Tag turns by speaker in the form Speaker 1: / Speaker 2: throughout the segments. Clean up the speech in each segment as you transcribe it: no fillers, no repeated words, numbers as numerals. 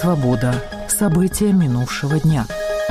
Speaker 1: «Свобода». События минувшего дня.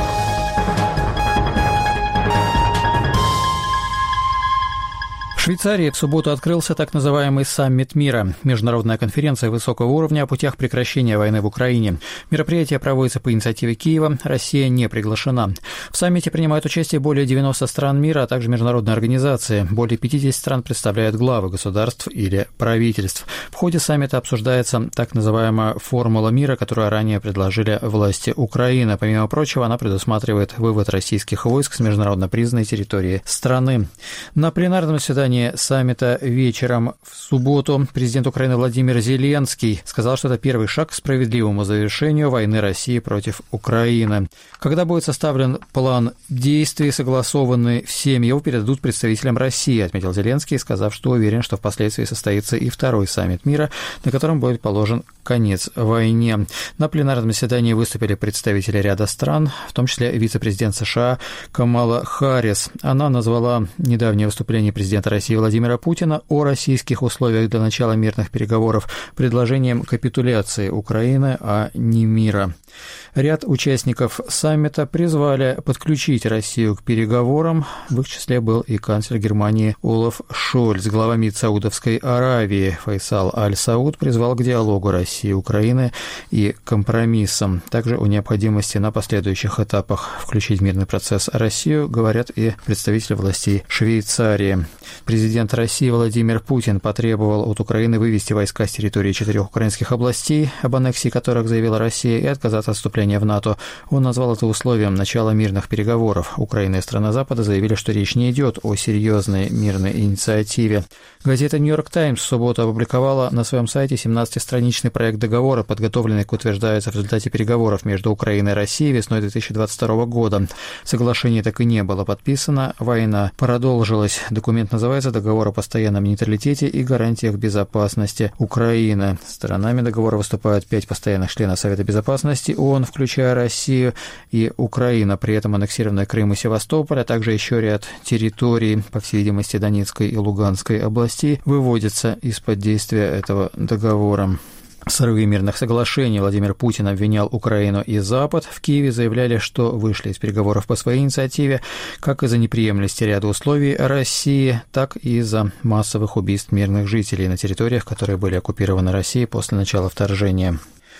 Speaker 2: В Швейцарии в субботу открылся так называемый «Саммит мира» – международная конференция высокого уровня о путях прекращения войны в Украине. Мероприятие проводится по инициативе Киева, Россия не приглашена. В саммите принимают участие более 90 стран мира, а также международные организации. Более 50 стран представляют главы государств или правительств. В ходе саммита обсуждается так называемая «формула мира», которую ранее предложили власти Украины. Помимо прочего, она предусматривает вывод российских войск с международно признанной территории страны. На пленарном заседании саммита вечером в субботу президент Украины Владимир Зеленский сказал, что это первый шаг к справедливому завершению войны России против Украины. Когда будет составлен план действий, согласованный всеми, его передадут представителям России, отметил Зеленский, сказав, что уверен, что впоследствии состоится и второй саммит мира, на котором будет положен конец войне. На пленарном заседании выступили представители ряда стран, в том числе вице-президент США Камала Харрис. Она назвала недавнее выступление президента России Владимира Путина о российских условиях для начала мирных переговоров предложением капитуляции Украины, а не мира. Ряд участников саммита призвали подключить Россию к переговорам. В их числе был и канцлер Германии Олаф Шольц. Глава МИД Саудовской Аравии Фейсал Аль-Сауд призвал к диалогу России и Украины и компромиссам. Также о необходимости на последующих этапах включить в мирный процесс Россию говорят и представители властей Швейцарии. Президент России Владимир Путин потребовал от Украины вывести войска с территории 4 украинских областей, об аннексии которых заявила Россия, и отказаться от вступления в НАТО. Он назвал это условием начала мирных переговоров. Украина и страны Запада заявили, что речь не идет о серьезной мирной инициативе. Газета «Нью-Йорк Таймс» в субботу опубликовала на своем сайте 17-страничный проект договора, подготовленный, как утверждается, в результате переговоров между Украиной и Россией весной 2022 года. Соглашение так и не было подписано, война продолжилась. Документ называется «Договор о постоянном нейтралитете и гарантиях безопасности Украины». Сторонами договора выступают 5 постоянных членов Совета безопасности ООН, включая Россию и Украина, при этом аннексированная Крым и Севастополь, а также еще ряд территорий, по всей видимости, Донецкой и Луганской областей, выводятся из-под действия этого договора. В срыве мирных соглашений Владимир Путин обвинял Украину и Запад. В Киеве заявляли, что вышли из переговоров по своей инициативе как из-за неприемлемости ряда условий России, так и из-за массовых убийств мирных жителей на территориях, которые были оккупированы Россией после начала вторжения.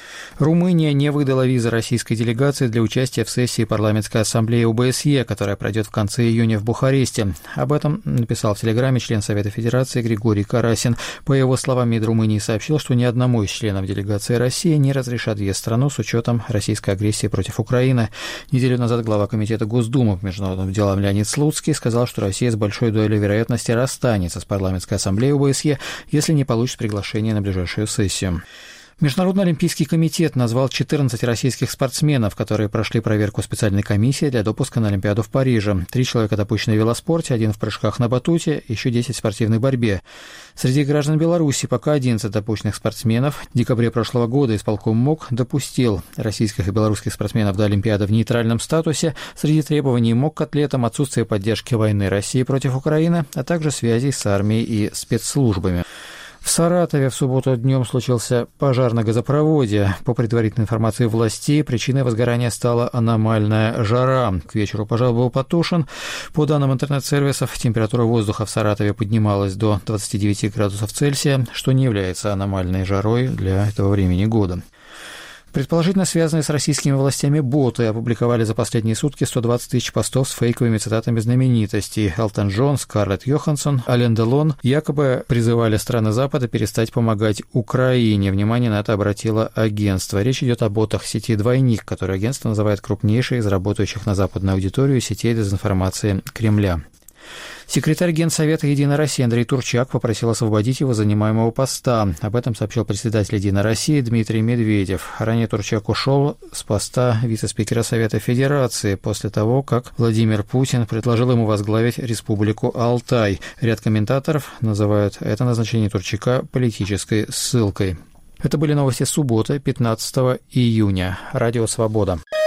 Speaker 2: Румыния не выдала визы российской делегации для участия в сессии парламентской ассамблеи ОБСЕ, которая пройдет в конце июня в Бухаресте. Об этом написал в Телеграме член Совета Федерации Григорий Карасин. По его словам, МИД Румынии сообщил, что ни одному из членов делегации России не разрешат въезд в страну с учетом российской агрессии против Украины. Неделю назад глава Комитета Госдумы по международным делам Леонид Слуцкий сказал, что Россия с большой долей вероятности расстанется с парламентской ассамблеей ОБСЕ, если не получит приглашение на ближайшую сессию. Международный олимпийский комитет назвал 14 российских спортсменов, которые прошли проверку специальной комиссии для допуска на Олимпиаду в Париже. 3 человека допущены в велоспорте, 1 в прыжках на батуте, еще 10 в спортивной борьбе. Среди граждан Беларуси пока 11 допущенных спортсменов. В декабре прошлого года исполком МОК допустил российских и белорусских спортсменов до Олимпиады в нейтральном статусе. Среди требований МОК к атлетам отсутствие поддержки войны России против Украины, а также связей с армией и спецслужбами. В Саратове в субботу днем случился пожар на газопроводе. По предварительной информации властей, причиной возгорания стала аномальная жара. К вечеру пожар был потушен. По данным интернет-сервисов, температура воздуха в Саратове поднималась до 29 градусов Цельсия, что не является аномальной жарой для этого времени года. Предположительно связанные с российскими властями боты опубликовали за последние сутки 120 тысяч постов с фейковыми цитатами знаменитостей. Элтон Джон, Скарлетт Йоханссон, Ален Делон якобы призывали страны Запада перестать помогать Украине. Внимание на это обратило агентство. Речь идет о ботах сети «Двойник», которую агентство называет крупнейшей из работающих на западную аудиторию сетей дезинформации Кремля. Секретарь Генсовета «Единой России» Андрей Турчак попросил освободить его занимаемого поста. Об этом сообщил председатель «Единой России» Дмитрий Медведев. Ранее Турчак ушел с поста вице-спикера Совета Федерации после того, как Владимир Путин предложил ему возглавить Республику Алтай. Ряд комментаторов называют это назначение Турчака политической ссылкой. Это были новости субботы, 15 июня. Радио «Свобода».